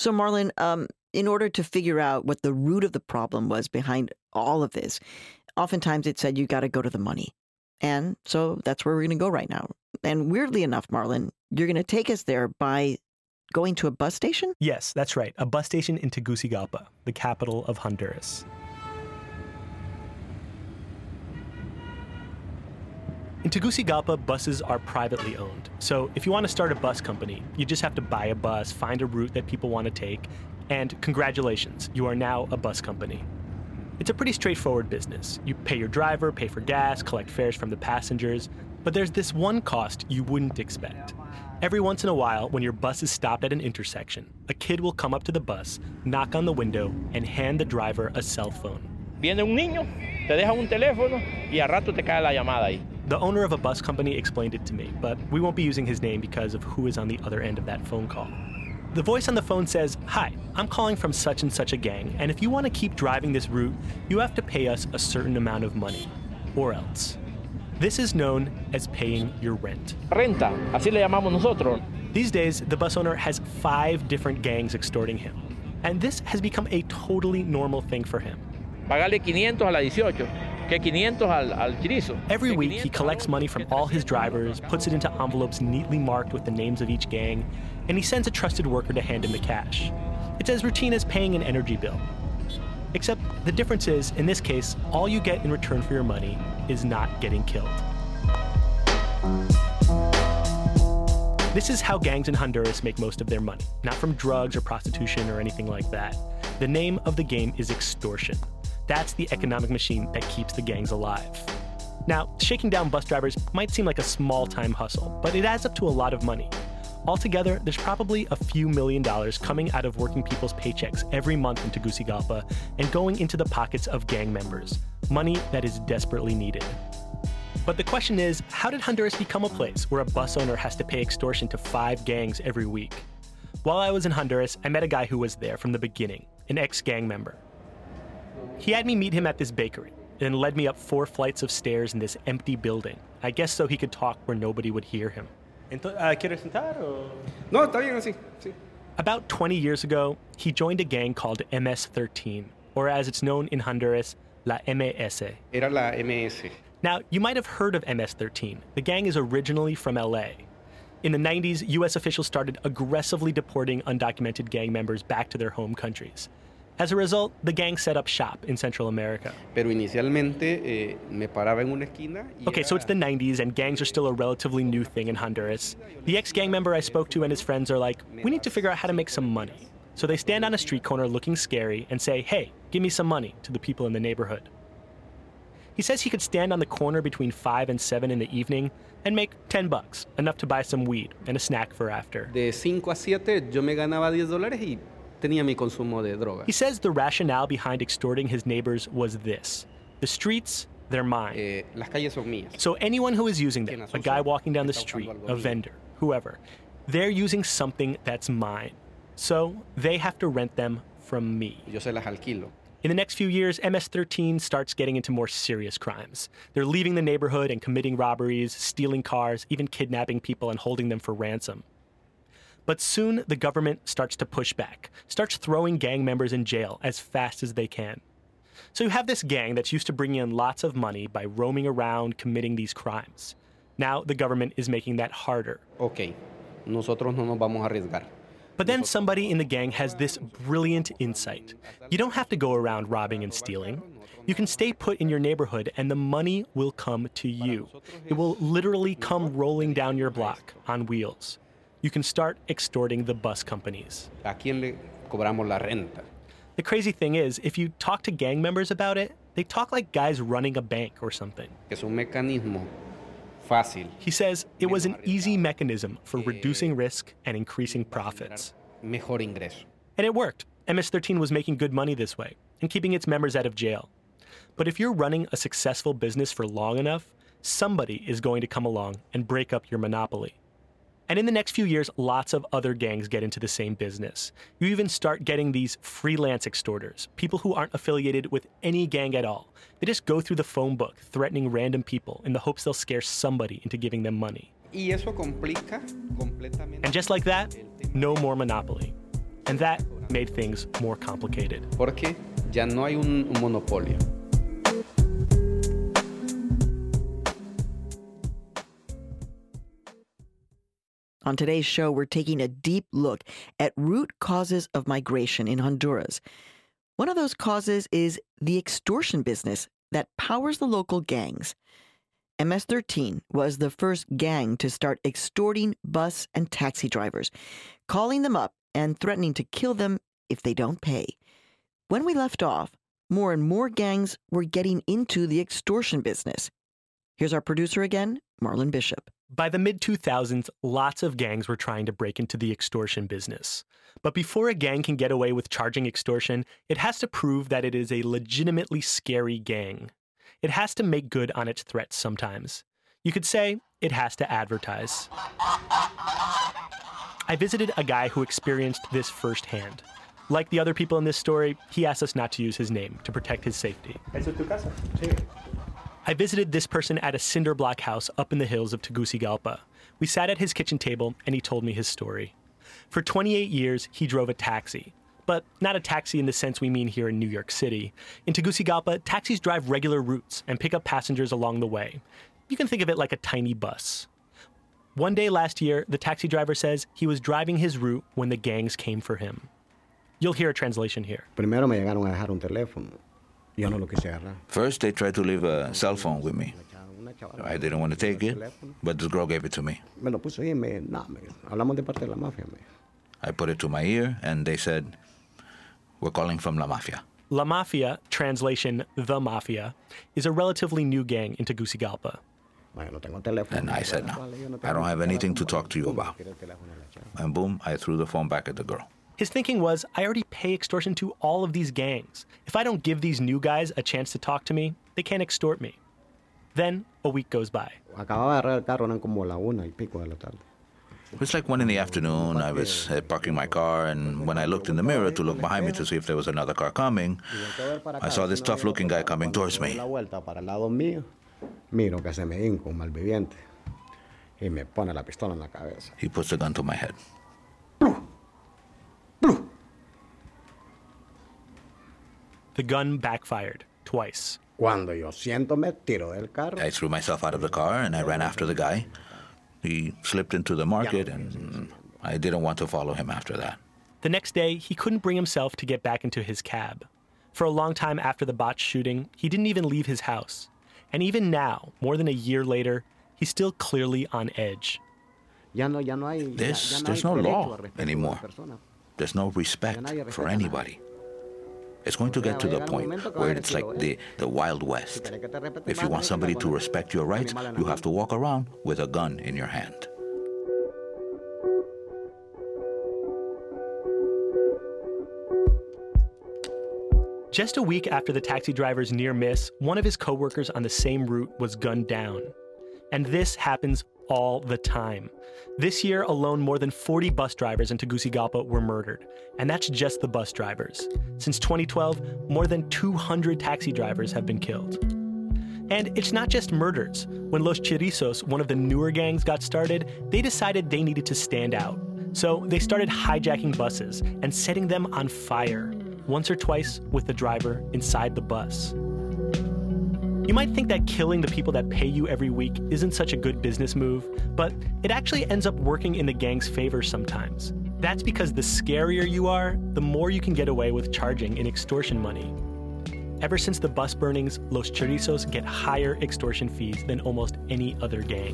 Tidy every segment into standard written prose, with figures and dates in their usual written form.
So, Marlon, in order to figure out what the root of the problem was behind all of this, oftentimes it said you got to go to the money. And so that's where we're going to go right now. And weirdly enough, Marlon, you're going to take us there by going to a bus station? Yes, that's right. A bus station in Tegucigalpa, the capital of Honduras. In Tegucigalpa, buses are privately owned. So if you want to start a bus company, you just have to buy a bus, find a route that people want to take, and congratulations, you are now a bus company. It's a pretty straightforward business. You pay your driver, pay for gas, collect fares from the passengers, but there's this one cost you wouldn't expect. Every once in a while, when your bus is stopped at an intersection, a kid will come up to the bus, knock on the window, and hand the driver a cell phone. Viene un niño, te deja un teléfono, y a rato te cae la llamada ahí. The owner of a bus company explained it to me, but we won't be using his name because of who is on the other end of that phone call. The voice on the phone says, "Hi, I'm calling from such and such a gang, and if you want to keep driving this route, you have to pay us a certain amount of money, or else." This is known as paying your rent. Renta, así le llamamos nosotros. These days, the bus owner has 5 different gangs extorting him, and this has become a totally normal thing for him. Pagarle 500 a la 18, que 500 al chirizo. Every week, he collects money from all his drivers, puts it into envelopes neatly marked with the names of each gang, and he sends a trusted worker to hand him the cash. It's as routine as paying an energy bill. Except the difference is, in this case, all you get in return for your money is not getting killed. This is how gangs in Honduras make most of their money, not from drugs or prostitution or anything like that. The name of the game is extortion. That's the economic machine that keeps the gangs alive. Now, shaking down bus drivers might seem like a small-time hustle, but it adds up to a lot of money. Altogether, there's probably a few $1 million coming out of working people's paychecks every month in Tegucigalpa and going into the pockets of gang members, money that is desperately needed. But the question is, how did Honduras become a place where a bus owner has to pay extortion to 5 gangs every week? While I was in Honduras, I met a guy who was there from the beginning, an ex-gang member. He had me meet him at this bakery, and led me up 4 flights of stairs in this empty building, I guess so he could talk where nobody would hear him. ¿Quieres sentar o...? No, está bien así, sí. About 20 years ago, he joined a gang called MS-13, or as it's known in Honduras, La MS. Era la MS. Now, you might have heard of MS-13. The gang is originally from LA. In the 90s, US officials started aggressively deporting undocumented gang members back to their home countries. As a result, the gang set up shop in Central America. Pero inicialmente me paraba en una esquina. Okay, so it's the 90s and gangs are still a relatively new thing in Honduras. The ex-gang member I spoke to and his friends are like, we need to figure out how to make some money. So they stand on a street corner looking scary and say, hey, give me some money to the people in the neighborhood. He says he could stand on the corner between 5 and 7 in the evening and make $10, enough to buy some weed and a snack for after. De 5 a 7 yo me ganaba $10 y tenía mi consumo de droga. He says the rationale behind extorting his neighbors was this. The streets, they're mine. Las calles son mías. So anyone who is using them, a guy walking down the street, a vendor, whoever, they're using something that's mine. So they have to rent them from me. Yo se las alquilo. In the next few years, MS-13 starts getting into more serious crimes. They're leaving the neighborhood and committing robberies, stealing cars, even kidnapping people and holding them for ransom. But soon, the government starts to push back, starts throwing gang members in jail as fast as they can. So you have this gang that's used to bringing in lots of money by roaming around, committing these crimes. Now the government is making that harder. Okay, nosotros no nos vamos a arriesgar. But then somebody in the gang has this brilliant insight. You don't have to go around robbing and stealing. You can stay put in your neighborhood and the money will come to you. It will literally come rolling down your block on wheels. You can start extorting the bus companies. ¿A quién le cobramos la renta? The crazy thing is, if you talk to gang members about it, they talk like guys running a bank or something. Es un mecanismo fácil. He says it was an easy mechanism for reducing risk and increasing profits. Mejor ingreso. And it worked. MS-13 was making good money this way and keeping its members out of jail. But if you're running a successful business for long enough, somebody is going to come along and break up your monopoly. And in the next few years, lots of other gangs get into the same business. You even start getting these freelance extorters, people who aren't affiliated with any gang at all. They just go through the phone book, threatening random people in the hopes they'll scare somebody into giving them money. Y eso complica completamente. And just like that, no more monopoly. And that made things more complicated. Porque ya no hay un monopolio. On today's show, we're taking a deep look at root causes of migration in Honduras. One of those causes is the extortion business that powers the local gangs. MS-13 was the first gang to start extorting bus and taxi drivers, calling them up and threatening to kill them if they don't pay. When we left off, more and more gangs were getting into the extortion business. Here's our producer again, Marlon Bishop. By the mid-2000s, lots of gangs were trying to break into the extortion business. But before a gang can get away with charging extortion, it has to prove that it is a legitimately scary gang. It has to make good on its threats sometimes. You could say it has to advertise. I visited a guy who experienced this firsthand. Like the other people in this story, he asked us not to use his name to protect his safety. ¿Eso es tu casa? Sí. I visited this person at a cinder block house up in the hills of Tegucigalpa. We sat at his kitchen table and he told me his story. For 28 years, he drove a taxi. But not a taxi in the sense we mean here in New York City. In Tegucigalpa, taxis drive regular routes and pick up passengers along the way. You can think of it like a tiny bus. One day last year, the taxi driver says he was driving his route when the gangs came for him. You'll hear a translation here. Primero me llegaron a dejar un teléfono. Yo no lo quise agarrar. First, they tried to leave a cell phone with me. I didn't want to take it, but this girl gave it to me. Me lo puso ahí y hablamos de parte de la mafia. I put it to my ear, and they said, "We're calling from La Mafia." La Mafia, translation The Mafia, is a relatively new gang in Tegucigalpa. And I said, "No, I don't have anything to talk to you about." And boom, I threw the phone back at the girl. His thinking was, I already pay extortion to all of these gangs. If I don't give these new guys a chance to talk to me, they can't extort me. Then a week goes by. Acababa de agarrar el carro, eran como la 1:00 de la tarde. It was like 1 p.m. I was parking my car, and when I looked in the mirror to look behind me to see if there was another car coming, I saw this tough-looking guy coming towards me. Miro que se me hinca un malviviente y me pone la pistola en la cabeza. He puts the gun to my head. The gun backfired twice. Cuando yo siento me tiro del carro. I threw myself out of the car, and I ran after the guy. He slipped into the market, and I didn't want to follow him after that. The next day, he couldn't bring himself to get back into his cab. For a long time after the botched shooting, he didn't even leave his house. And even now, more than a year later, he's still clearly on edge. There's no law anymore. There's no respect for anybody. It's going to get to the point where it's like the Wild West. If you want somebody to respect your rights, you have to walk around with a gun in your hand. Just a week after the taxi driver's near miss, one of his coworkers on the same route was gunned down. And this happens all the time. This year alone, more than 40 bus drivers in Tegucigalpa were murdered. And that's just the bus drivers. Since 2012, more than 200 taxi drivers have been killed. And it's not just murders. When Los Chorizos, one of the newer gangs, got started, they decided they needed to stand out. So they started hijacking buses and setting them on fire, once or twice with the driver inside the bus. You might think that killing the people that pay you every week isn't such a good business move, but it actually ends up working in the gang's favor sometimes. That's because the scarier you are, the more you can get away with charging in extortion money. Ever since the bus burnings, Los Chorizos get higher extortion fees than almost any other gang.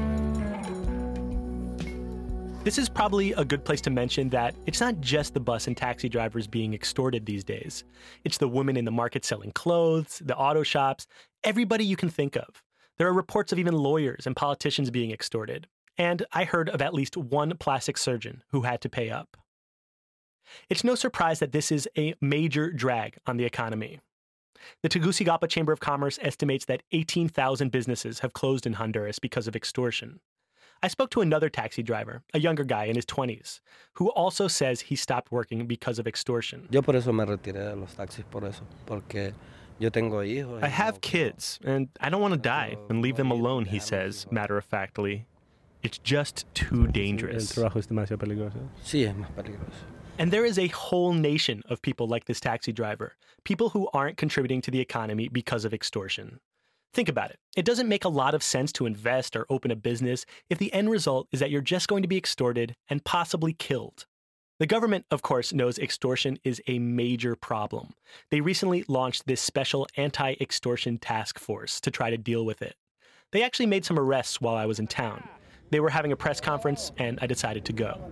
This is probably a good place to mention that it's not just the bus and taxi drivers being extorted these days. It's the women in the market selling clothes, the auto shops, everybody you can think of. There are reports of even lawyers and politicians being extorted. And I heard of at least one plastic surgeon who had to pay up. It's no surprise that this is a major drag on the economy. The Tegucigalpa Chamber of Commerce estimates that 18,000 businesses have closed in Honduras because of extortion. I spoke to another taxi driver, a younger guy in his 20s, who also says he stopped working because of extortion. Yo por eso me retiré de los taxis, por eso, porque yo tengo hijos. I have kids, and I don't want to die and leave them alone, he says, matter-of-factly. It's just too dangerous. El trabajo es demasiado peligroso. Sí, es más peligroso. And there is a whole nation of people like this taxi driver, people who aren't contributing to the economy because of extortion. Think about it. It doesn't make a lot of sense to invest or open a business if the end result is that you're just going to be extorted and possibly killed. The government, of course, knows extortion is a major problem. They recently launched this special anti-extortion task force to try to deal with it. They actually made some arrests while I was in town. They were having a press conference, and I decided to go.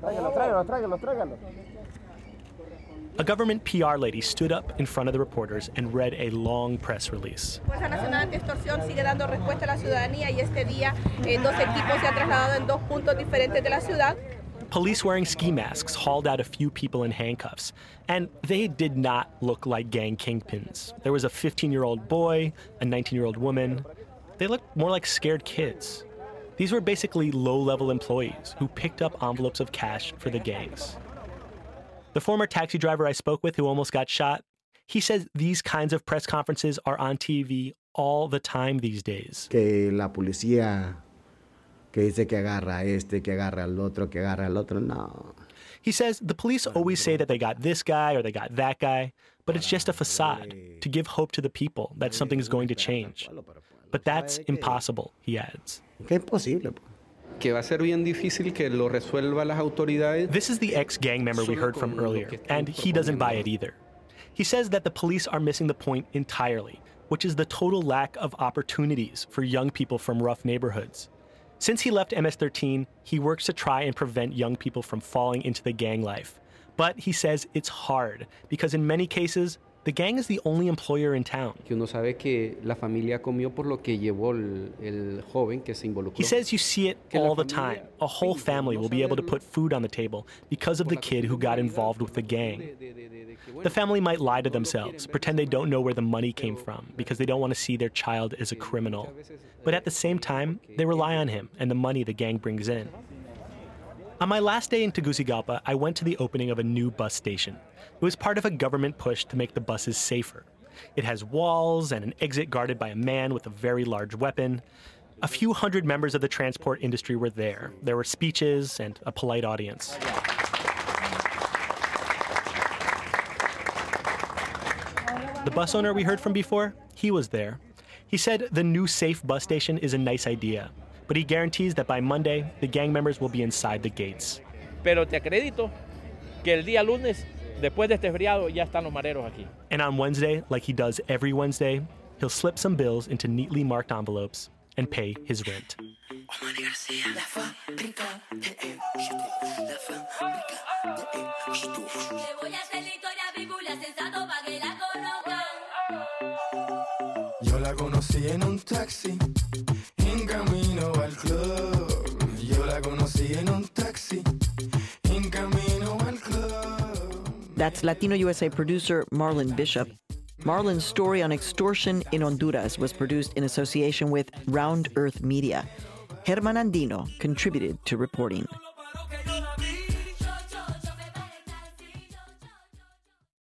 A government PR lady stood up in front of the reporters and read a long press release. Fuerza Nacional Anti-Extorsión sigue dando respuesta a la ciudadanía y este día 12 equipos se han trasladado en 2 puntos diferentes de la ciudad. Police wearing ski masks hauled out a few people in handcuffs, and they did not look like gang kingpins. There was a 15-year-old boy, a 19-year-old woman. They looked more like scared kids. These were basically low-level employees who picked up envelopes of cash for the gangs. The former taxi driver I spoke with who almost got shot, he says these kinds of press conferences are on TV all the time these days. Que la policía que dice que agarra este, que agarra al otro, no. He says the police always say that they got this guy or they got that guy, but it's just a facade to give hope to the people that something's going to change. But that's impossible, he adds. Que imposible. Que va a ser bien difícil que lo resuelva las autoridades. This is the ex-gang member we heard from earlier, and he doesn't buy it either. He says that the police are missing the point entirely, which is the total lack of opportunities for young people from rough neighborhoods. Since he left MS-13, he works to try and prevent young people from falling into the gang life. But he says it's hard, because in many cases, the gang is the only employer in town. Que uno sabe que la familia comió por lo que llevó el joven que se involucró. He says you see it all the time. A whole family will be able to put food on the table because of the kid who got involved with the gang. The family might lie to themselves, pretend they don't know where the money came from because they don't want to see their child as a criminal. But at the same time, they rely on him and the money the gang brings in. On my last day in Tegucigalpa, I went to the opening of a new bus station. It was part of a government push to make the buses safer. It has walls and an exit guarded by a man with a very large weapon. A few hundred members of the transport industry were there. There were speeches and a polite audience. The bus owner we heard from before, he was there. He said the new safe bus station is a nice idea, but he guarantees that by Monday, the gang members will be inside the gates. Pero te acredito que el día lunes, después de este feriado, ya están los mareros aquí. And on Wednesday, like he does every Wednesday, he'll slip some bills into neatly marked envelopes and pay his rent. Yo la conocí en un taxi, en camino al club. Yo la conocí en un taxi, en camino al club. That's Latino USA producer Marlon Bishop. Marlon's story on extortion in Honduras was produced in association with Round Earth Media. Germán Andino contributed to reporting.